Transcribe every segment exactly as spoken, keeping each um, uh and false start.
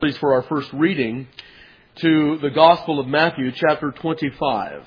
Please, for our first reading to the Gospel of Matthew, chapter twenty-five.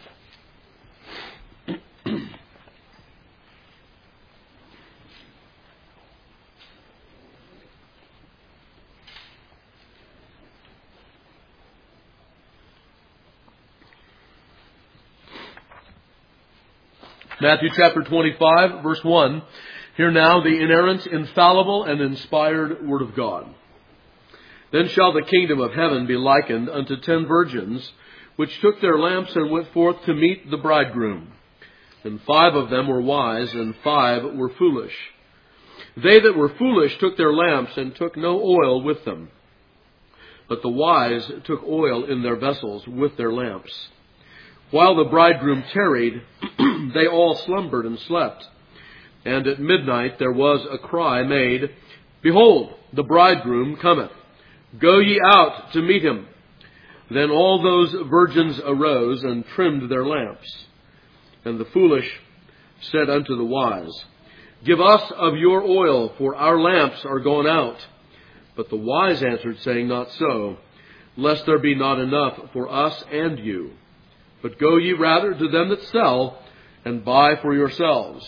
Matthew chapter twenty-five, verse one. Hear now the inerrant, infallible, and inspired Word of God. Then shall the kingdom of heaven be likened unto ten virgins, which took their lamps and went forth to meet the bridegroom. And five of them were wise, and five were foolish. They that were foolish took their lamps, and took no oil with them. But the wise took oil in their vessels with their lamps. While the bridegroom tarried, they all slumbered and slept. And at midnight there was a cry made, Behold, the bridegroom cometh. Go ye out to meet him. Then all those virgins arose and trimmed their lamps. And the foolish said unto the wise, Give us of your oil, for our lamps are gone out. But the wise answered, saying, Not so, lest there be not enough for us and you. But go ye rather to them that sell, and buy for yourselves.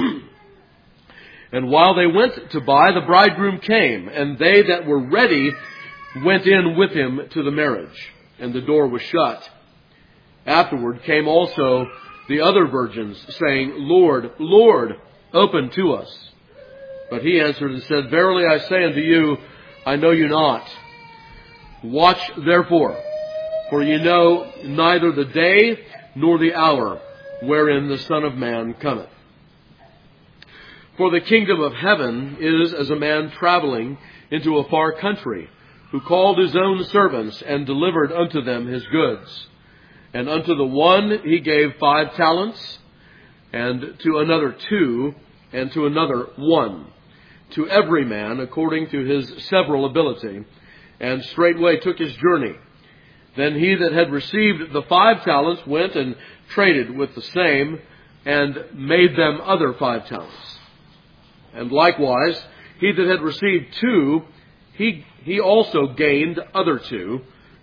And while they went to buy, the bridegroom came, and they that were ready went in with him to the marriage, and the door was shut. Afterward came also the other virgins, saying, Lord, Lord, open to us. But he answered and said, Verily I say unto you, I know you not. Watch therefore, for ye know neither the day nor the hour wherein the Son of Man cometh. For the kingdom of heaven is as a man traveling into a far country, who called his own servants and delivered unto them his goods. And unto the one he gave five talents, and to another two, and to another one, to every man according to his several ability, and straightway took his journey. Then he that had received the five talents went and traded with the same, and made them other five talents. And likewise, he that had received two, he he also gained other two.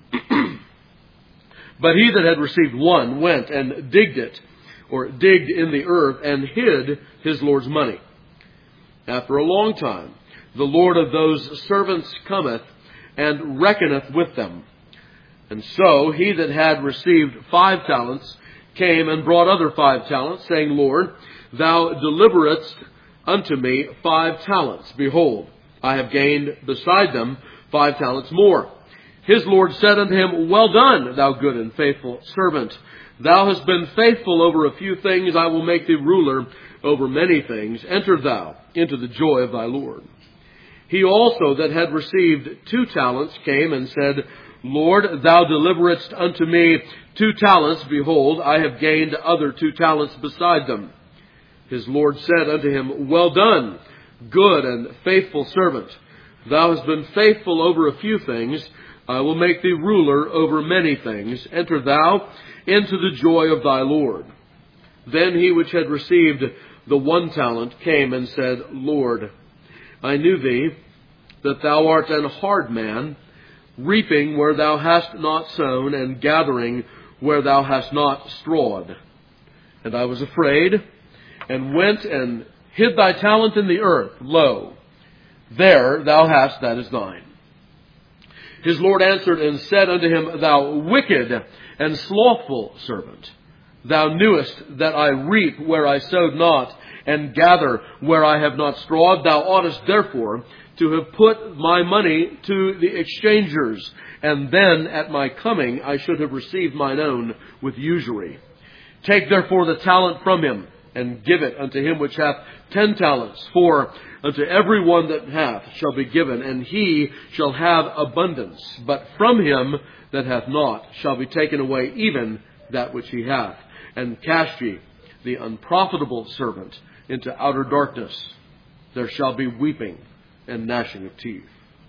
But he that had received one went and digged it, or digged in the earth, and hid his Lord's money. After a long time, the Lord of those servants cometh, and reckoneth with them. And so he that had received five talents came and brought other five talents, saying, Lord, thou deliveredst unto me five talents. Behold, I have gained beside them five talents more. His Lord said unto him, Well done, thou good and faithful servant. Thou hast been faithful over a few things. I will make thee ruler over many things. Enter thou into the joy of thy Lord. He also that had received two talents came and said, Lord, thou deliveredst unto me two talents. Behold, I have gained other two talents beside them. His Lord said unto him, Well done, good and faithful servant. Thou hast been faithful over a few things. I will make thee ruler over many things. Enter thou into the joy of thy Lord. Then he which had received the one talent came and said, Lord, I knew thee, that thou art an hard man, reaping where thou hast not sown, and gathering where thou hast not strawed. And I was afraid, and went and hid thy talent in the earth. Lo, there thou hast that is thine. His Lord answered and said unto him, Thou wicked and slothful servant, thou knewest that I reap where I sowed not, and gather where I have not strawed. Thou oughtest therefore to have put my money to the exchangers, and then at my coming I should have received mine own with usury. Take therefore the talent from him, and give it unto him which hath ten talents. For unto every one that hath shall be given, and he shall have abundance. But from him that hath not shall be taken away even that which he hath. And cast ye the unprofitable servant into outer darkness. There shall be weeping and gnashing of teeth.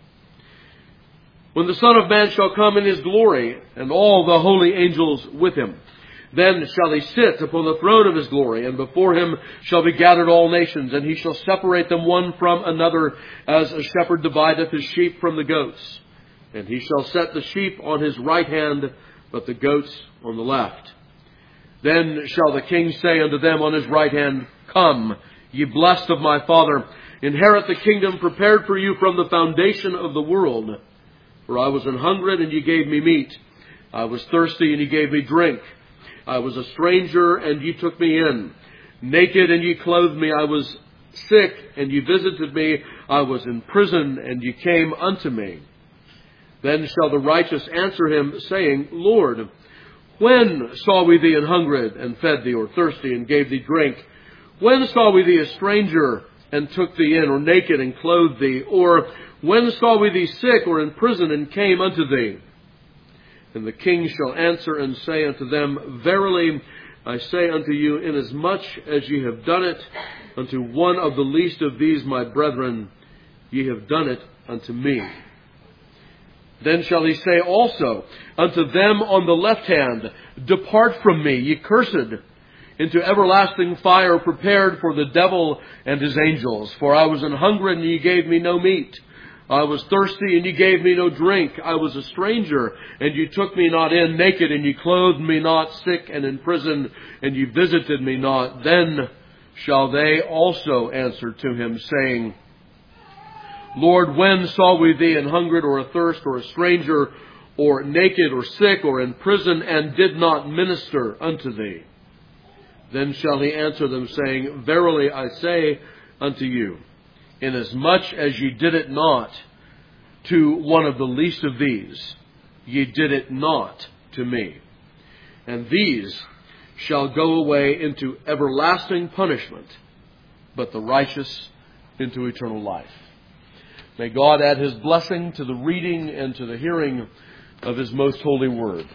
When the Son of Man shall come in his glory, and all the holy angels with him, then shall he sit upon the throne of his glory, and before him shall be gathered all nations, and he shall separate them one from another, as a shepherd divideth his sheep from the goats. And he shall set the sheep on his right hand, but the goats on the left. Then shall the king say unto them on his right hand, Come, ye blessed of my Father, inherit the kingdom prepared for you from the foundation of the world. For I was an hungered, and ye gave me meat. I was thirsty, and ye gave me drink. I was a stranger, and ye took me in. Naked, and ye clothed me. I was sick, and ye visited me. I was in prison, and ye came unto me. Then shall the righteous answer him, saying, Lord, when saw we thee an hungered, and fed thee, or thirsty, and gave thee drink? When saw we thee a stranger, and took thee in, or naked, and clothed thee? Or when saw we thee sick, or in prison, and came unto thee? And the king shall answer and say unto them, Verily I say unto you, inasmuch as ye have done it unto one of the least of these my brethren, ye have done it unto me. Then shall he say also unto them on the left hand, Depart from me, ye cursed, into everlasting fire prepared for the devil and his angels. For I was an hungered, and ye gave me no meat. I was thirsty, and ye gave me no drink. I was a stranger, and ye took me not in. Naked, and ye clothed me not. Sick, and in prison, and ye visited me not. Then shall they also answer to him, saying, Lord, when saw we thee an hungered, or athirst, or a stranger, or naked, or sick, or in prison, and did not minister unto thee? Then shall he answer them, saying, Verily I say unto you, inasmuch as ye did it not to one of the least of these, ye did it not to me. And these shall go away into everlasting punishment, but the righteous into eternal life. May God add His blessing to the reading and to the hearing of His most holy word.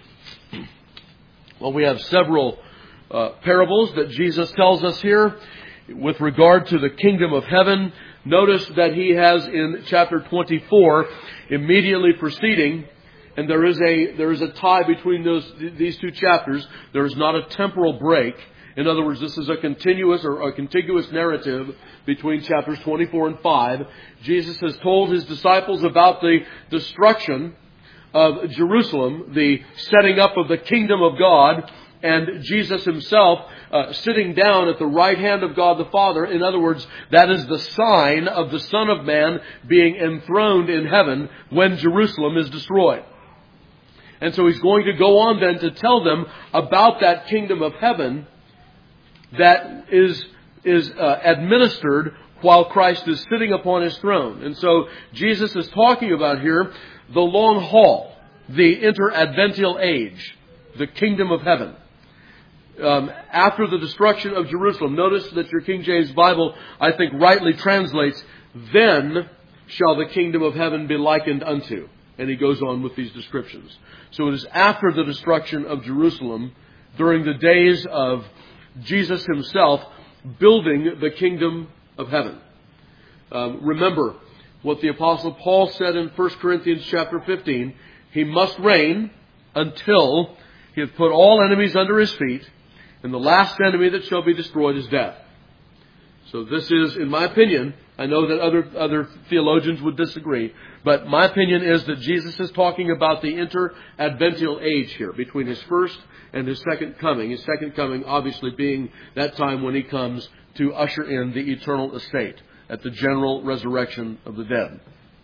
Well, we have several uh, parables that Jesus tells us here with regard to the kingdom of heaven. Notice that He has in chapter twenty-four, immediately preceding, and there is a there is a tie between those these two chapters. There is not a temporal break. In other words, this is a continuous or a contiguous narrative between chapters twenty-four and five. Jesus has told His disciples about the destruction of Jerusalem, the setting up of the kingdom of God, and Jesus Himself uh, sitting down at the right hand of God the Father. In other words, that is the sign of the Son of Man being enthroned in heaven when Jerusalem is destroyed. And so He's going to go on then to tell them about that kingdom of heaven that is is uh, administered while Christ is sitting upon His throne. And so Jesus is talking about here the long haul, the interadvential age, the kingdom of heaven. Um, after the destruction of Jerusalem, notice that your King James Bible, I think, rightly translates, then shall the kingdom of heaven be likened unto. And he goes on with these descriptions. So it is after the destruction of Jerusalem, during the days of Jesus Himself building the kingdom of heaven. Um, remember what the Apostle Paul said in First Corinthians chapter fifteen. He must reign until He hath put all enemies under His feet, and the last enemy that shall be destroyed is death. So this is, in my opinion, I know that other other theologians would disagree, but my opinion is that Jesus is talking about the interadvential age here, between His first and His second coming. His second coming obviously being that time when He comes to usher in the eternal estate at the general resurrection of the dead.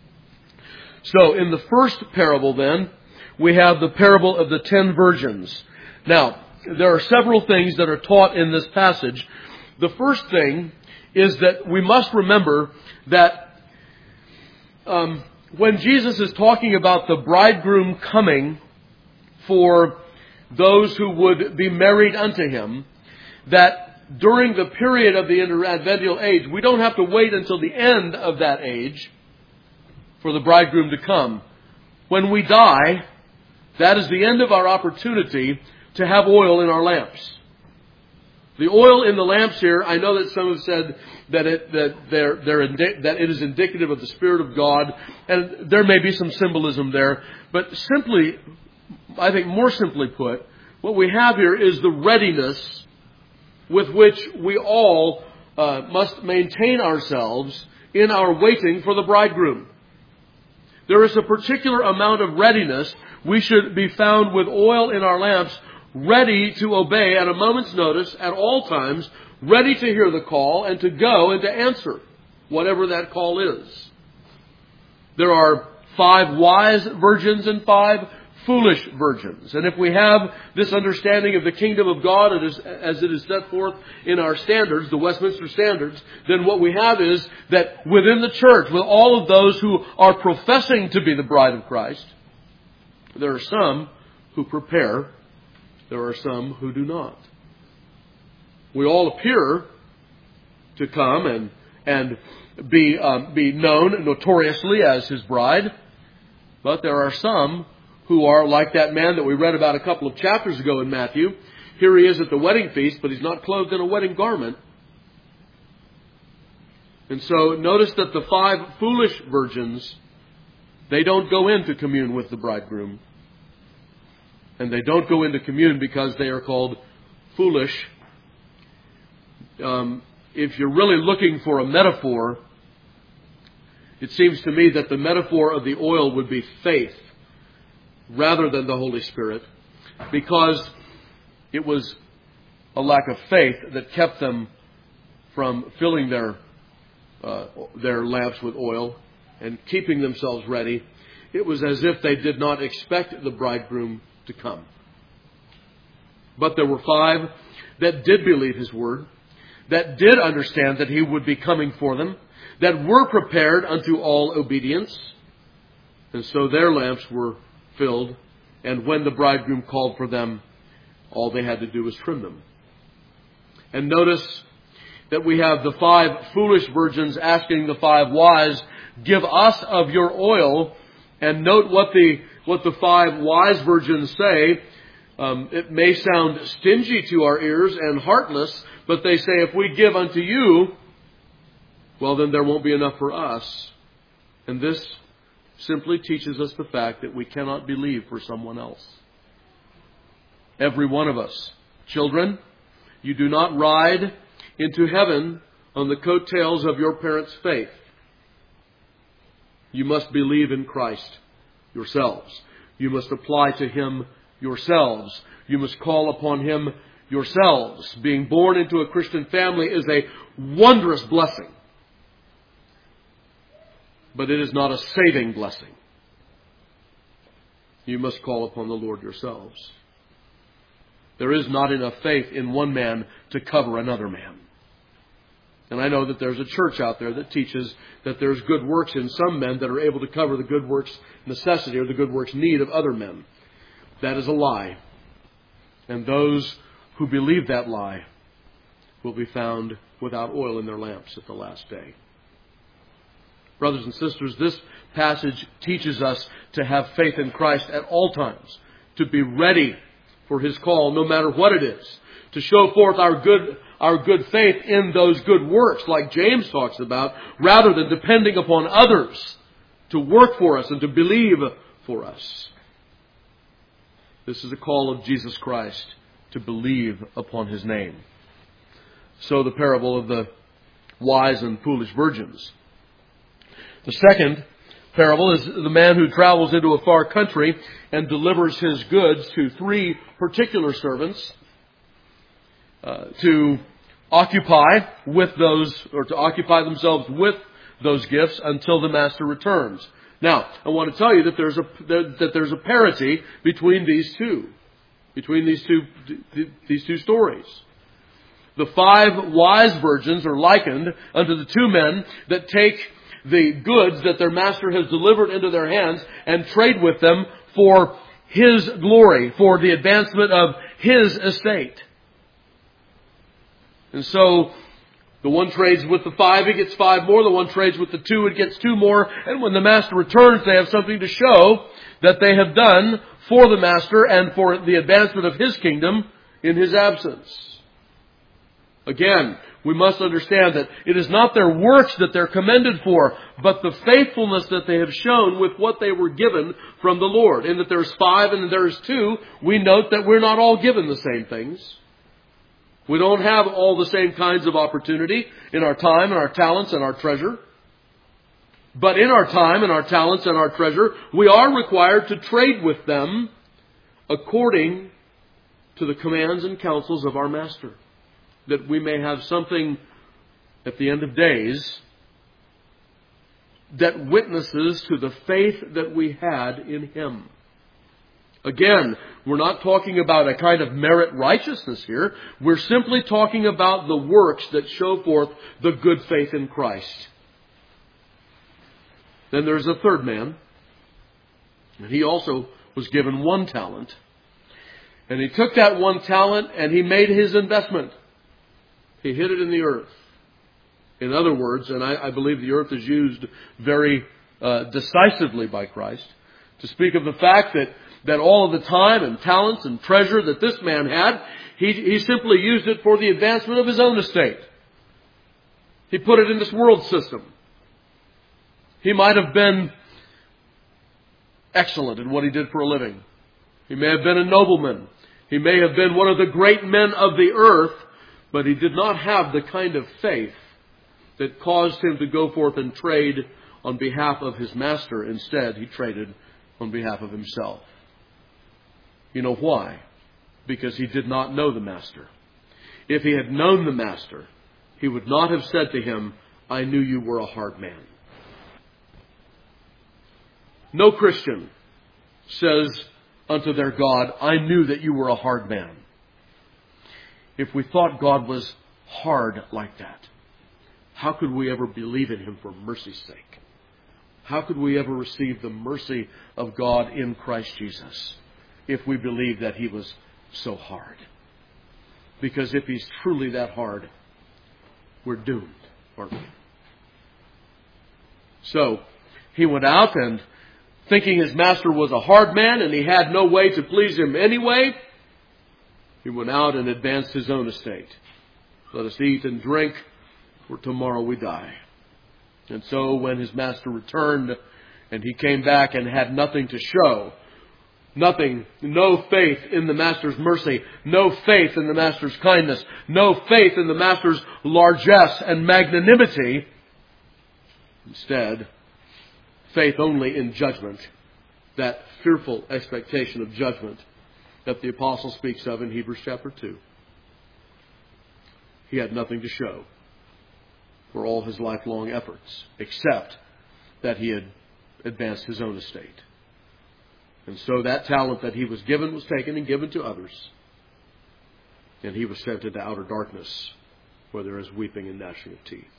So in the first parable then, we have the parable of the ten virgins. Now, there are several things that are taught in this passage. The first thing is that we must remember that um, when Jesus is talking about the bridegroom coming for those who would be married unto Him, that during the period of the interadvential age, we don't have to wait until the end of that age for the bridegroom to come. When we die, that is the end of our opportunity to have oil in our lamps. The oil in the lamps here, I know that some have said that it that they're, they're indi- that it is indicative of the Spirit of God, and there may be some symbolism there. But simply, I think more simply put, what we have here is the readiness with which we all uh, must maintain ourselves in our waiting for the bridegroom. There is a particular amount of readiness. We should be found with oil in our lamps, ready to obey at a moment's notice, at all times, ready to hear the call and to go and to answer whatever that call is. There are five wise virgins and five foolish virgins. And if we have this understanding of the kingdom of God as it is set forth in our standards, the Westminster Standards, then what we have is that within the church, with all of those who are professing to be the bride of Christ, there are some who prepare, there are some who do not. We all appear to come and and be um, be known notoriously as His bride, but there are some who are like that man that we read about a couple of chapters ago in Matthew. Here he is at the wedding feast, but he's not clothed in a wedding garment. And so notice that the five foolish virgins, they don't go in to commune with the bridegroom. And they don't go into commune because they are called foolish. Um, if you're really looking for a metaphor, it seems to me that the metaphor of the oil would be faith rather than the Holy Spirit, because it was a lack of faith that kept them from filling their uh, their lamps with oil and keeping themselves ready. It was as if they did not expect the bridegroom to come. But there were five that did believe His word, that did understand that He would be coming for them, that were prepared unto all obedience, and so their lamps were filled, and when the bridegroom called for them, all they had to do was trim them. And notice that we have the five foolish virgins asking the five wise, give us of your oil. And note what the what the five wise virgins say. Um, it may sound stingy to our ears and heartless, but they say, if we give unto you, well, then there won't be enough for us. And this simply teaches us the fact that we cannot believe for someone else. Every one of us. Children, you do not ride into heaven on the coattails of your parents' faith. You must believe in Christ yourselves. You must apply to Him yourselves. You must call upon Him yourselves. Being born into a Christian family is a wondrous blessing. But it is not a saving blessing. You must call upon the Lord yourselves. There is not enough faith in one man to cover another man. And I know that there's a church out there that teaches that there's good works in some men that are able to cover the good works necessity or the good works need of other men. That is a lie. And those who believe that lie will be found without oil in their lamps at the last day. Brothers and sisters, this passage teaches us to have faith in Christ at all times, to be ready for His call, no matter what it is, to show forth our good, our good faith in those good works, like James talks about, rather than depending upon others to work for us and to believe for us. This is a call of Jesus Christ to believe upon His name. So the parable of the wise and foolish virgins. The second parable is the man who travels into a far country and delivers his goods to three particular servants uh, to occupy with those, or to occupy themselves with those gifts until the master returns. Now, I want to tell you that there's a that there's a parity between these two, between these two these two stories. The five wise virgins are likened unto the two men that take the goods that their master has delivered into their hands and trade with them for His glory, for the advancement of His estate. And so the one trades with the five, he gets five more. The one trades with the two, it gets two more. And when the master returns, they have something to show that they have done for the master and for the advancement of His kingdom in His absence. Again, we must understand that it is not their works that they're commended for, but the faithfulness that they have shown with what they were given from the Lord. In that there's five and there's two, we note that we're not all given the same things. We don't have all the same kinds of opportunity in our time and our talents and our treasure. But in our time and our talents and our treasure, we are required to trade with them according to the commands and counsels of our Master, that we may have something at the end of days that witnesses to the faith that we had in Him. Again, we're not talking about a kind of merit righteousness here. We're simply talking about the works that show forth the good faith in Christ. Then there's a third man, and he also was given one talent. And he took that one talent and he made his investment. He hid it in the earth. In other words, and I, I believe the earth is used very uh, decisively by Christ to speak of the fact that, that all of the time and talents and treasure that this man had, he, he simply used it for the advancement of his own estate. He put it in this world system. He might have been excellent in what he did for a living. He may have been a nobleman. He may have been one of the great men of the earth, but he did not have the kind of faith that caused him to go forth and trade on behalf of his master. Instead, he traded on behalf of himself. You know why? Because he did not know the master. If he had known the master, he would not have said to him, "I knew you were a hard man." No Christian says unto their God, "I knew that you were a hard man." If we thought God was hard like that, how could we ever believe in Him for mercy's sake? How could we ever receive the mercy of God in Christ Jesus if we believed that He was so hard? Because if He's truly that hard, we're doomed, aren't we? So, he went out and, thinking his master was a hard man and he had no way to please him anyway, he went out and advanced his own estate. Let us eat and drink, for tomorrow we die. And so when his master returned and he came back and had nothing to show, nothing, no faith in the master's mercy, no faith in the master's kindness, no faith in the master's largesse and magnanimity, instead, faith only in judgment, that fearful expectation of judgment that the apostle speaks of in Hebrews chapter two. He had nothing to show for all his lifelong efforts, except that he had advanced his own estate. And so that talent that he was given was taken and given to others. And he was sent into outer darkness, where there is weeping and gnashing of teeth.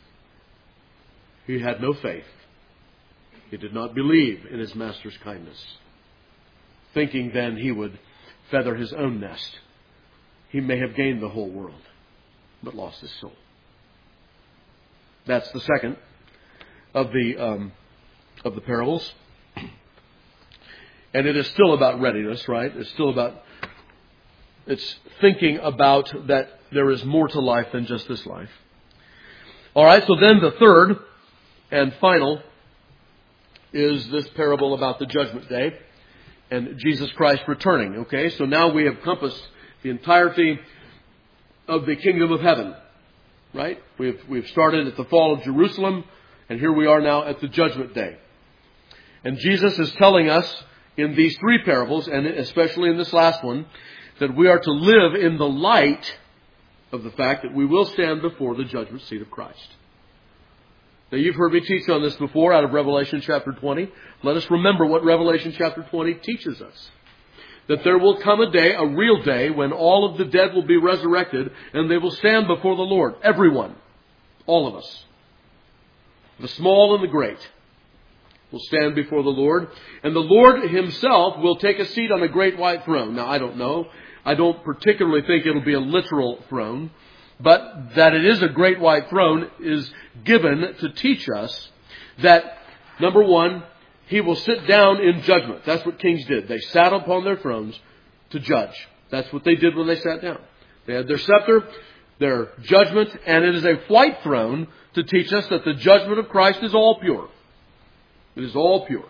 He had no faith. He did not believe in his master's kindness, thinking then he would feather his own nest. He may have gained the whole world, but lost his soul. That's the second of the um, of the parables. And it is still about readiness, right? It's still about, it's thinking about that there is more to life than just this life. All right, so then the third and final is this parable about the judgment day and Jesus Christ returning. Okay, so now we have compassed the entirety of the kingdom of heaven, right? We've, we've started at the fall of Jerusalem, and here we are now at the judgment day. And Jesus is telling us in these three parables, and especially in this last one, that we are to live in the light of the fact that we will stand before the judgment seat of Christ. Now, you've heard me teach on this before out of Revelation chapter twenty. Let us remember what Revelation chapter twenty teaches us. That there will come a day, a real day, when all of the dead will be resurrected and they will stand before the Lord. Everyone. All of us. The small and the great will stand before the Lord. And the Lord Himself will take a seat on a great white throne. Now, I don't know. I don't particularly think it'll be a literal throne. But that it is a great white throne is given to teach us that, number one, He will sit down in judgment. That's what kings did. They sat upon their thrones to judge. That's what they did when they sat down. They had their scepter, their judgment, and it is a white throne to teach us that the judgment of Christ is all pure. It is all pure.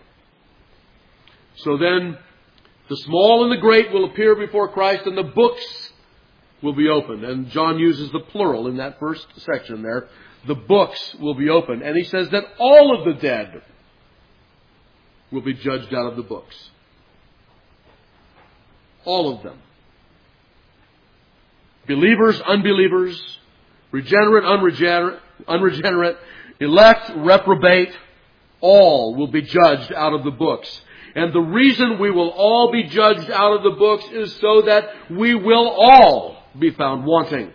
So then, the small and the great will appear before Christ, and the books will be opened. And John uses the plural in that first section there. The books will be opened. And he says that all of the dead will be judged out of the books. All of them. Believers, unbelievers, regenerate, unregenerate, unregenerate, elect, reprobate, all will be judged out of the books. And the reason we will all be judged out of the books is so that we will all be found wanting.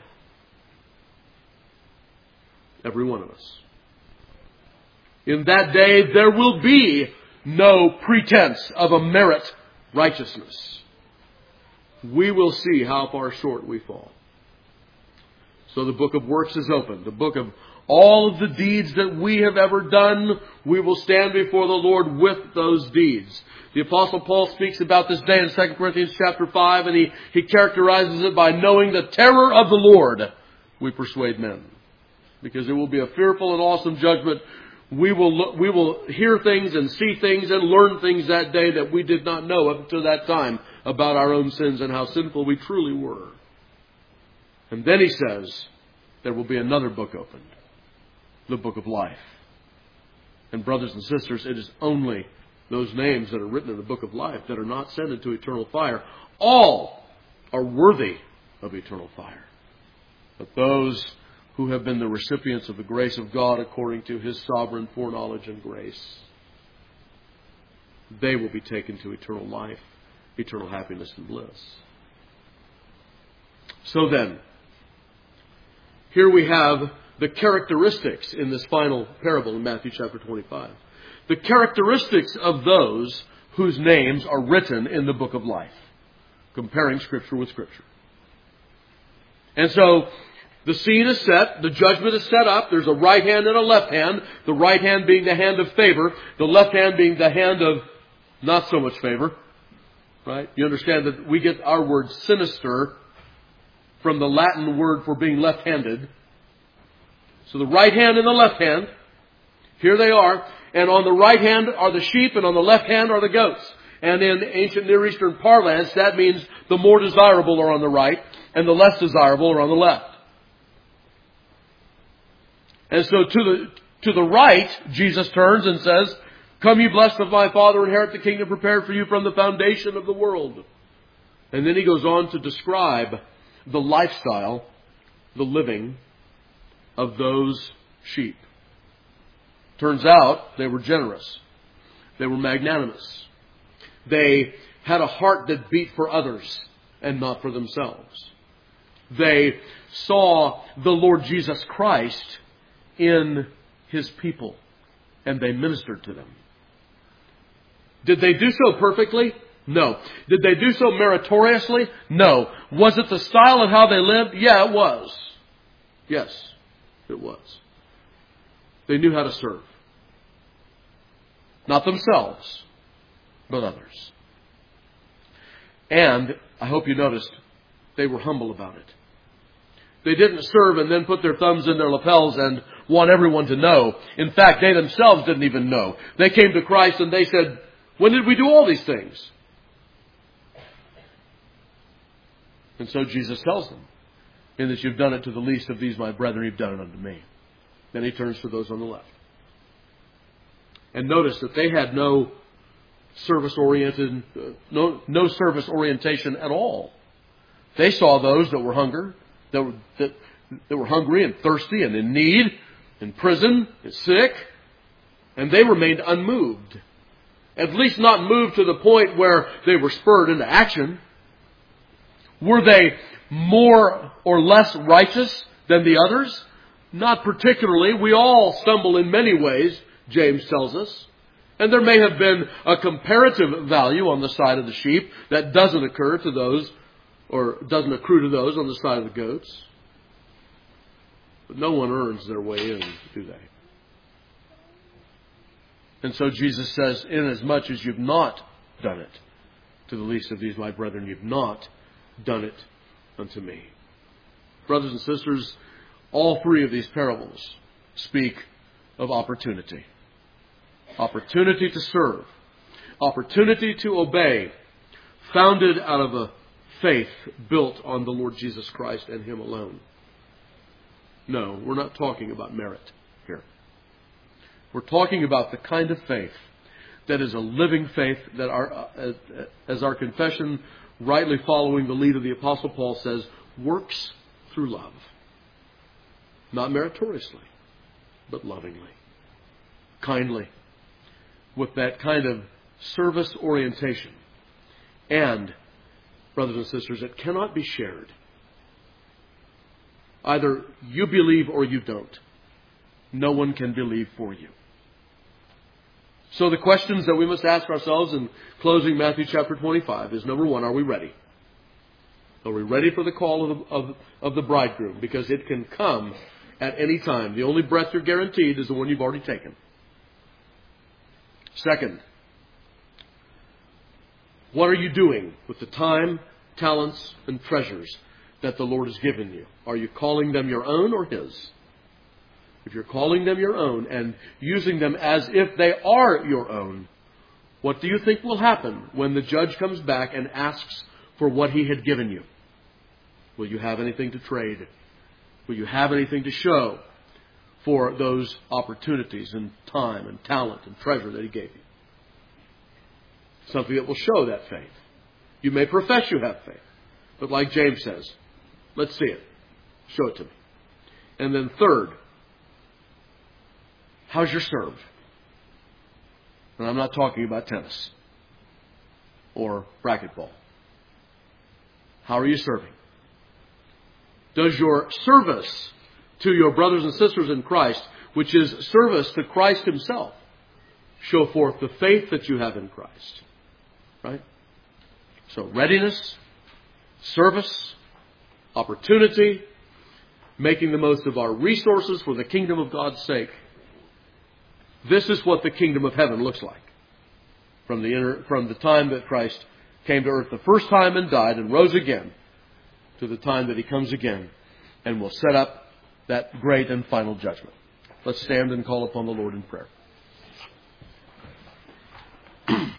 Every one of us. In that day, there will be no pretense of a merit righteousness. We will see how far short we fall. So the book of works is open. The book of all of the deeds that we have ever done, we will stand before the Lord with those deeds. The Apostle Paul speaks about this day in Second Corinthians chapter five, and he, he characterizes it by knowing the terror of the Lord, we persuade men. Because it will be a fearful and awesome judgment. We will look, we will hear things and see things and learn things that day that we did not know up to that time about our own sins and how sinful we truly were. And then he says, there will be another book opened. The book of life. And brothers and sisters, it is only those names that are written in the book of life that are not sent into eternal fire. All are worthy of eternal fire. But those who have been the recipients of the grace of God according to His sovereign foreknowledge and grace, they will be taken to eternal life, eternal happiness and bliss. So then, here we have the characteristics in this final parable in Matthew chapter twenty-five. The characteristics of those whose names are written in the book of life. Comparing Scripture with Scripture. And so, the scene is set. The judgment is set up. There's a right hand and a left hand. The right hand being the hand of favor. The left hand being the hand of not so much favor. Right? You understand that we get our word sinister from the Latin word for being left-handed. So the right hand and the left hand, here they are. And on the right hand are the sheep and on the left hand are the goats. And in ancient Near Eastern parlance, that means the more desirable are on the right and the less desirable are on the left. And so to the, to the right, Jesus turns and says, "Come ye blessed of my Father, inherit the kingdom prepared for you from the foundation of the world." And then he goes on to describe the lifestyle, the living of those sheep. Turns out they were generous. They were magnanimous. They had a heart that beat for others and not for themselves. They saw the Lord Jesus Christ in His people and they ministered to them. Did they do so perfectly? No. Did they do so meritoriously? No. Was it the style of how they lived? Yeah, it was. Yes, it was. They knew how to serve. Not themselves, but others. And I hope you noticed, they were humble about it. They didn't serve and then put their thumbs in their lapels and want everyone to know. In fact, they themselves didn't even know. They came to Christ and they said, "When did we do all these things?" And so Jesus tells them, "In that you've done it to the least of these my brethren, you've done it unto me." Then he turns to those on the left. And notice that they had no service-oriented, uh, no, no service orientation at all. They saw those that were hunger, that were, that, that were hungry and thirsty and in need, in prison, and sick, and they remained unmoved. At least not moved to the point where they were spurred into action. Were they more or less righteous than the others? Not particularly. We all stumble in many ways, James tells us. And there may have been a comparative value on the side of the sheep that doesn't occur to those, or doesn't accrue to those on the side of the goats. But no one earns their way in, do they? And so Jesus says, "Inasmuch as you've not done it to the least of these my brethren, you've not done it unto me." Brothers and sisters, all three of these parables speak of opportunity. Opportunity to serve. Opportunity to obey. Founded out of a faith built on the Lord Jesus Christ and Him alone. No, we're not talking about merit here. We're talking about the kind of faith that is a living faith, that our, as, as our confession, rightly following the lead of the Apostle Paul says, works through love. Not meritoriously, but lovingly, kindly, with that kind of service orientation. And, brothers and sisters, it cannot be shared. Either you believe or you don't. No one can believe for you. So the questions that we must ask ourselves in closing Matthew chapter twenty-five is, number one, are we ready? Are we ready for the call of the, of, of the bridegroom? Because it can come at any time. The only breath you're guaranteed is the one you've already taken. Second, what are you doing with the time, talents, and treasures that the Lord has given you? Are you calling them your own or His? If you're calling them your own and using them as if they are your own, what do you think will happen when the judge comes back and asks for what he had given you? Will you have anything to trade? Will you have anything to show for those opportunities and time and talent and treasure that He gave you? Something that will show that faith. You may profess you have faith, but like James says, let's see it. Show it to me. And then third, how's your serve? And I'm not talking about tennis or racquetball. How are you serving? Does your service to your brothers and sisters in Christ, which is service to Christ Himself, show forth the faith that you have in Christ? Right? So readiness, service, opportunity, making the most of our resources for the kingdom of God's sake. This is what the kingdom of heaven looks like. From the inner, from the time that Christ came to earth the first time and died and rose again, to the time that He comes again and will set up that great and final judgment. Let's stand and call upon the Lord in prayer.